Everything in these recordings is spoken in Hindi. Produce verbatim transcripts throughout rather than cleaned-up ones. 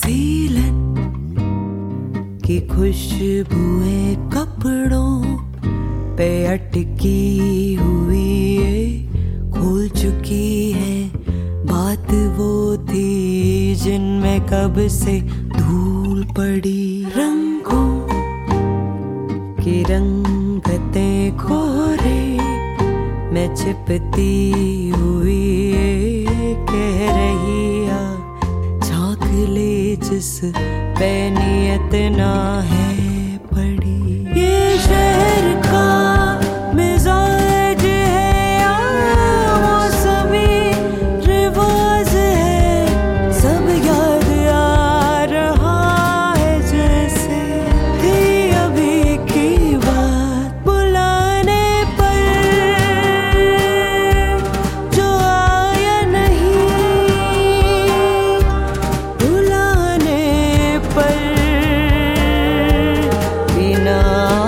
सीलन की खुशबुएं कपड़ों पे अटकी हुई है, खुल चुकी है। बात वो थी जिनमें कब से धूल पड़ी। रंगों की रंगतें खोरे मैं छिपती हुई है, कह रही आ झांक ले जिस पे नियत ना है पड़ी। ये शहर का मिजाज है या मौसमी रिवाज है, सब याद आ रहा है जैसे थी अभी की बात। बुलाने पर जो आया नहीं, बुलाने पर भी ना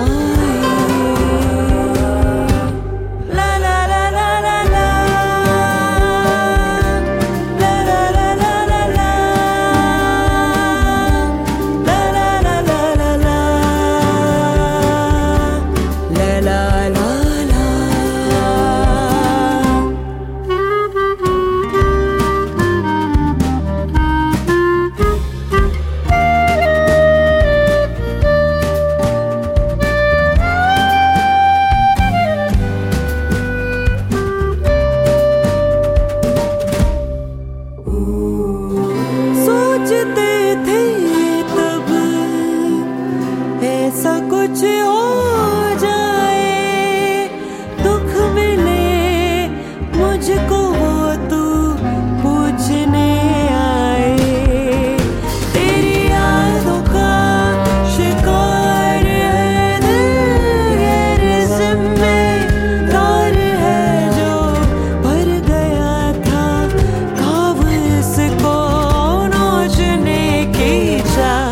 ऐसा कुछ हो जाए, दुख मिले मुझको वो तू पूछने आए। तेरी यादों का शिकार है दिल, गैर जिम्मेदार है जो भर गया था ख्वाब इसको नोचने की चाह।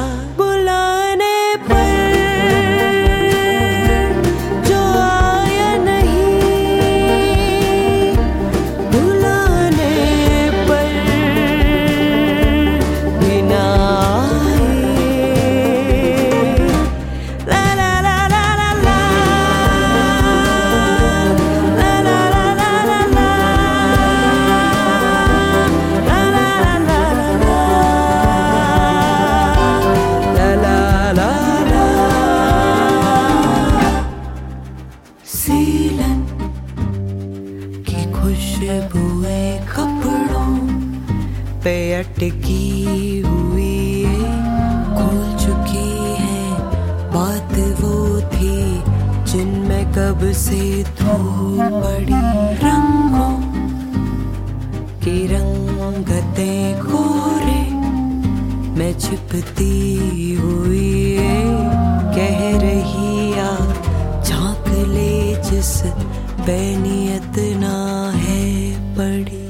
सीलन की खुशबुएं कपड़ों पे अटकी हुई है, खुल चुकी है। बात वो थी जिनमें कब से धूल पड़ी। रंगों की रंगतें खोरे मैं छिपती हुई है, कह रही आ झांक ले जिस बेनियत ना है पड़ी।